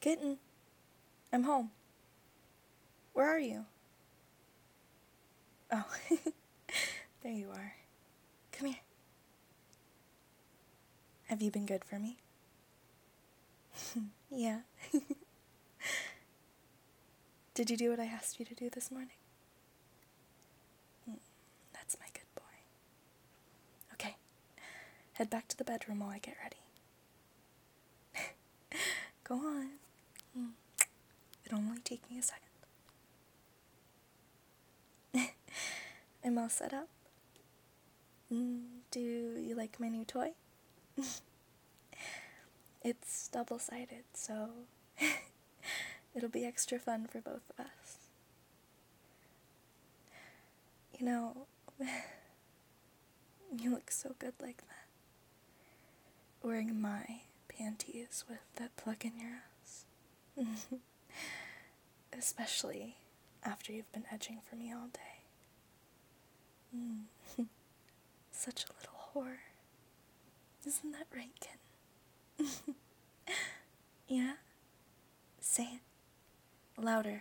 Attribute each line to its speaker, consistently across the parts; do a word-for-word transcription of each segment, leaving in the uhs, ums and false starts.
Speaker 1: Kitten, I'm home. Where are you? Oh, there you are. Come here. Have you been good for me? Yeah. Did you do what I asked you to do this morning? Mm, that's my good boy. Okay, head back to the bedroom while I get ready. Go on. Mm. It'll only take me a second. I'm all set up. Mm, do you like my new toy? It's double-sided, so it'll be extra fun for both of us. You know, you look so good like that. Wearing my panties with that plug in your ass. Especially after you've been edging for me all day. Mm. Such a little whore. Isn't that right, kitten? Yeah? Say it. Louder.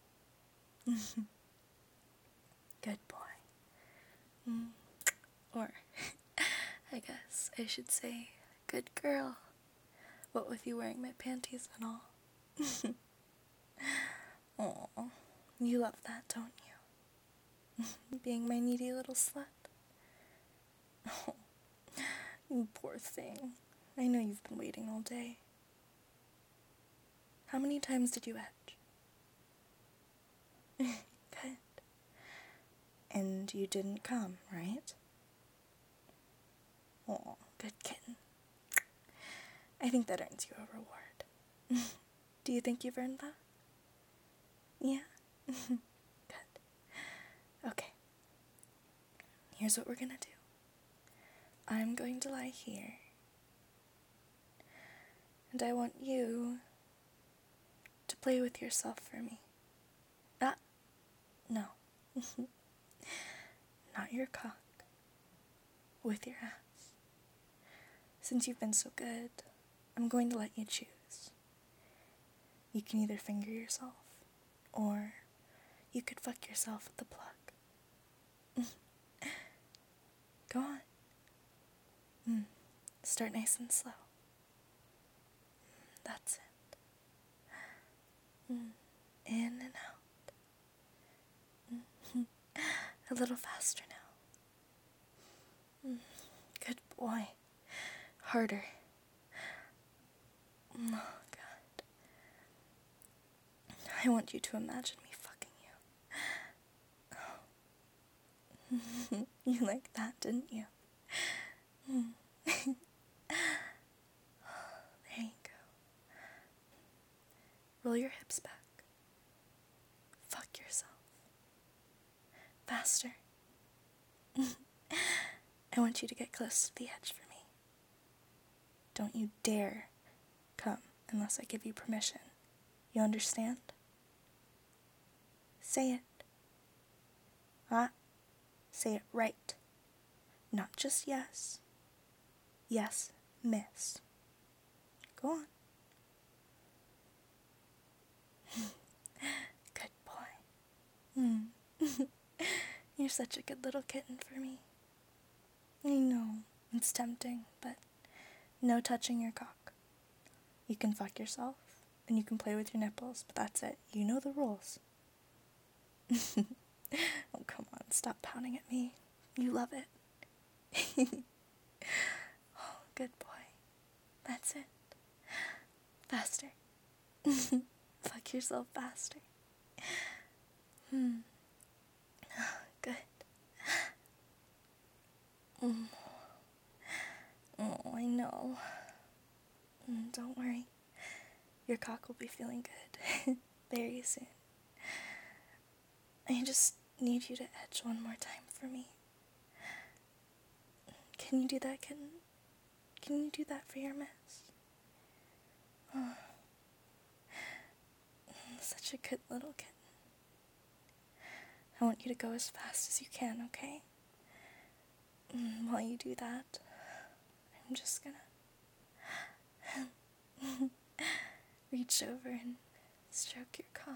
Speaker 1: Good boy. Mm. Or, I guess I should say, good girl. What with you wearing my panties and all. Aw, you love that, don't you? Being my needy little slut. Oh, you poor thing. I know you've been waiting all day. How many times did you etch? Good. And you didn't come, right? Oh, good kitten. I think that earns you a reward. Do you think you've earned that? Yeah? Good. Okay. Here's what we're gonna do. I'm going to lie here. And I want you to play with yourself for me. Ah, no. Not your cock. With your ass. Since you've been so good, I'm going to let you choose. You can either finger yourself, or you could fuck yourself with the plug. Go on. Mm. Start nice and slow. That's it. Mm. In and out. Mm. A little faster now. Mm. Good boy. Harder. Oh, God. I want you to imagine me fucking you. You liked that, didn't you? Mm. There you go. Roll your hips back. Fuck yourself. Faster. I want you to get close to the edge for me. Don't you dare come unless I give you permission. You understand? Say it. Huh? Say it right. Not just yes. Yes, miss. Go on. Good boy. Mm. You're such a good little kitten for me. I know, it's tempting, but no touching your cock. You can fuck yourself, and you can play with your nipples, but that's it. You know the rules. Oh, come on, stop pounding at me. You love it. Oh, good boy. That's it. Faster. Fuck yourself faster. Hmm. Good. Mm. Oh, I know. Mm, don't worry. Your cock will be feeling good very soon. I just need you to edge one more time for me. Can you do that, kitten? Can you do that for your miss? Oh. Such a good little kitten. I want you to go as fast as you can, okay? Mm, while you do that, I'm just gonna reach over and stroke your cock.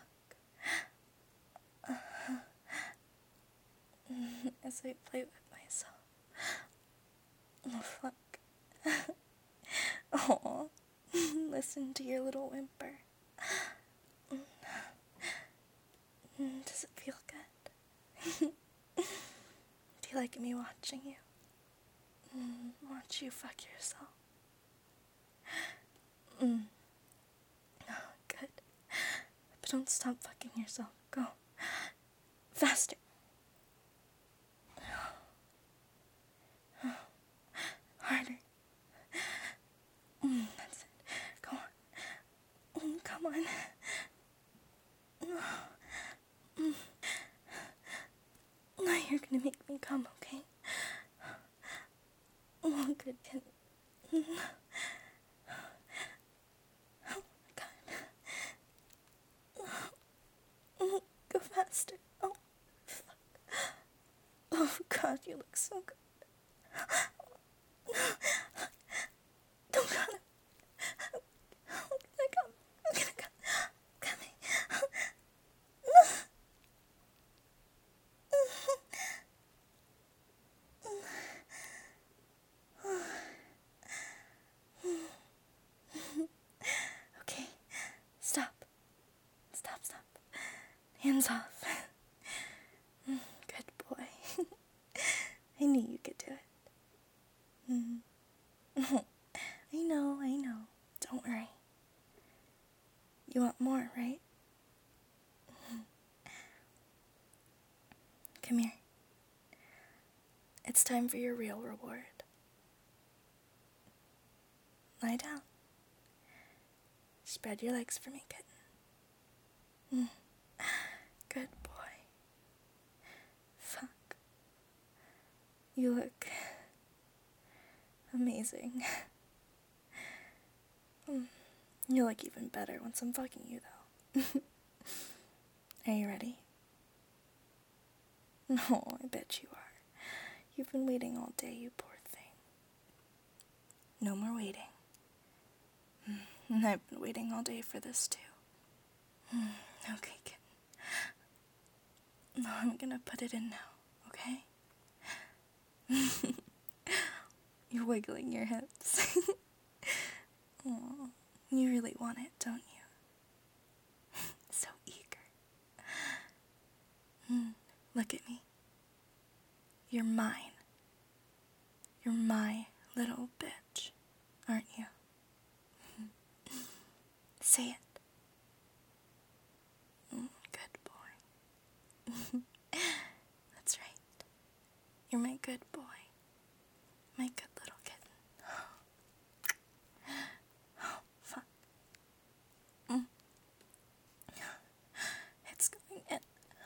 Speaker 1: Uh-huh. As I play with myself. Oh, fuck. Oh, listen to your little whimper. Does it feel good? Do you like me watching you? Watch you fuck yourself. Mm. Oh, good. But don't stop fucking yourself. Go. Faster. Harder. Mm, that's it. Go on. Mm, come on. Mm. Now you're gonna make me come, okay? Oh, good kid. Mm. Oh my god. Mm, go faster. Oh, fuck. Oh god, you look so good. Don't got him. I'm gonna come. I'm gonna come. Coming. Okay. Stop. Stop, stop. Hands off. Good boy. I knew you could do it. Mm. I know, I know. Don't worry. You want more, right? Come here. It's time for your real reward. Lie down. Spread your legs for me, kitten. Mm. Good boy. Fuck. You look amazing. Mm. You look even better once I'm fucking you, though. Are you ready? No, I bet you are. You've been waiting all day, you poor thing. No more waiting. And I've been waiting all day for this, too. Okay, kitten. No, I'm gonna put it in now, okay? You're wiggling your hips. Aw, you really want it, don't you? So eager. Mm, look at me. You're mine. You're my little bitch, aren't you? Say it. Mm, good boy. That's right. You're my good boy. My good little kitten. Oh, fuck. Mm. It's going in.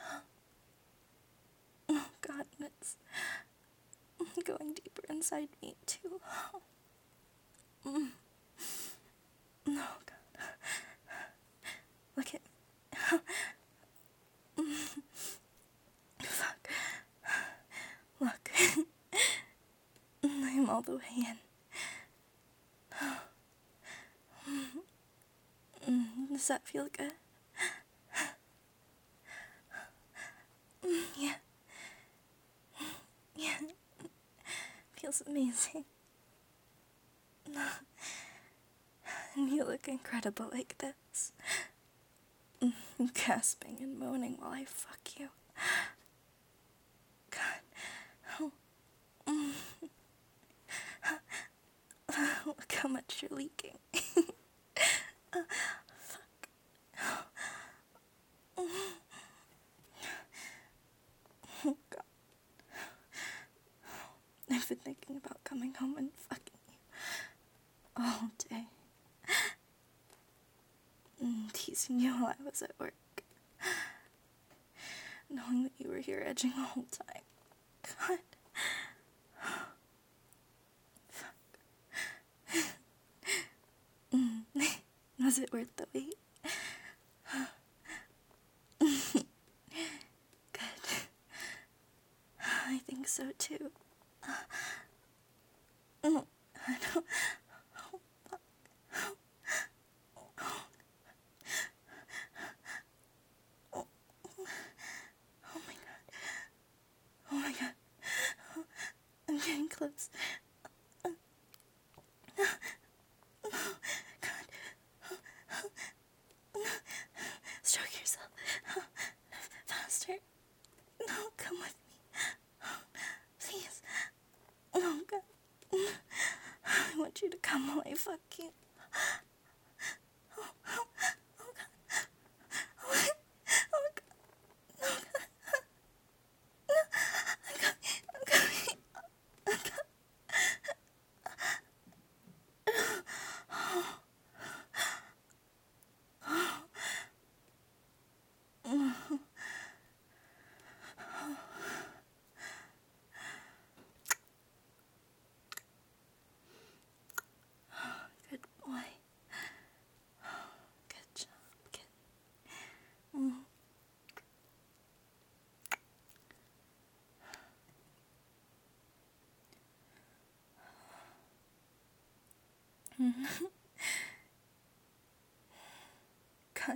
Speaker 1: Oh, God, it's going deeper inside me, too. Mm. No, God. Look at me. Fuck. Look. I'm all the way in. Does that feel good? Yeah. Yeah. Feels amazing. And you look incredible like this. Gasping and moaning while I fuck you. God. Oh. Look how much you're leaking. uh, fuck. Oh, God. I've been thinking about coming home and fucking you all day. Mm, teasing you while I was at work. Knowing that you were here edging the whole time. God. Fuck. Mm. Was it worth the wait? Good. I think so too. Oh, I don't. Oh, fuck. fuck you. Oh, oh, oh god. Oh, oh god. No, no, I'm coming, I'm coming. I'm coming. Good boy. Good job, kid. Mm. God.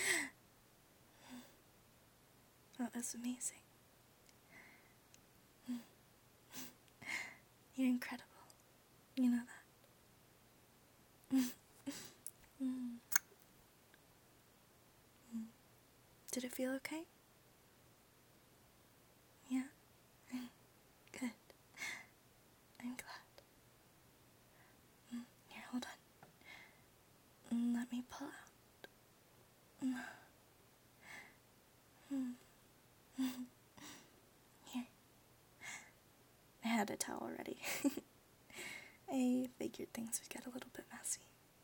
Speaker 1: That was amazing. You're incredible. You know that. Mm. Mm. Did it feel okay? Yeah? Good. I'm glad. Mm. Here, hold on. Mm, let me pull out. Mm. Mm. Mm. Here. I had a towel ready. I figured things would get a little bit messy.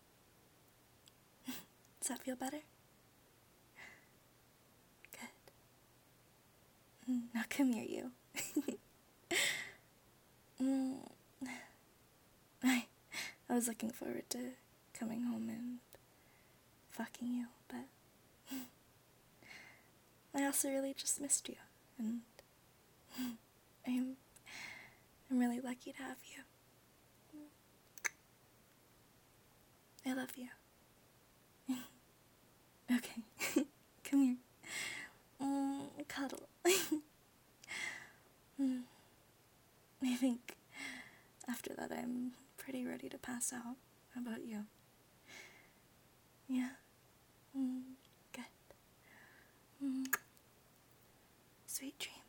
Speaker 1: Does that feel better? Good. Mm, now come here, you. mm. I, I was looking forward to coming home and fucking you, but I also really just missed you, and I'm, I'm really lucky to have you. I love you. Okay, come here. Mm, cuddle. mm. I think after that I'm pretty ready to pass out. How about you? Yeah? Mm, good. Mm. Sweet dreams.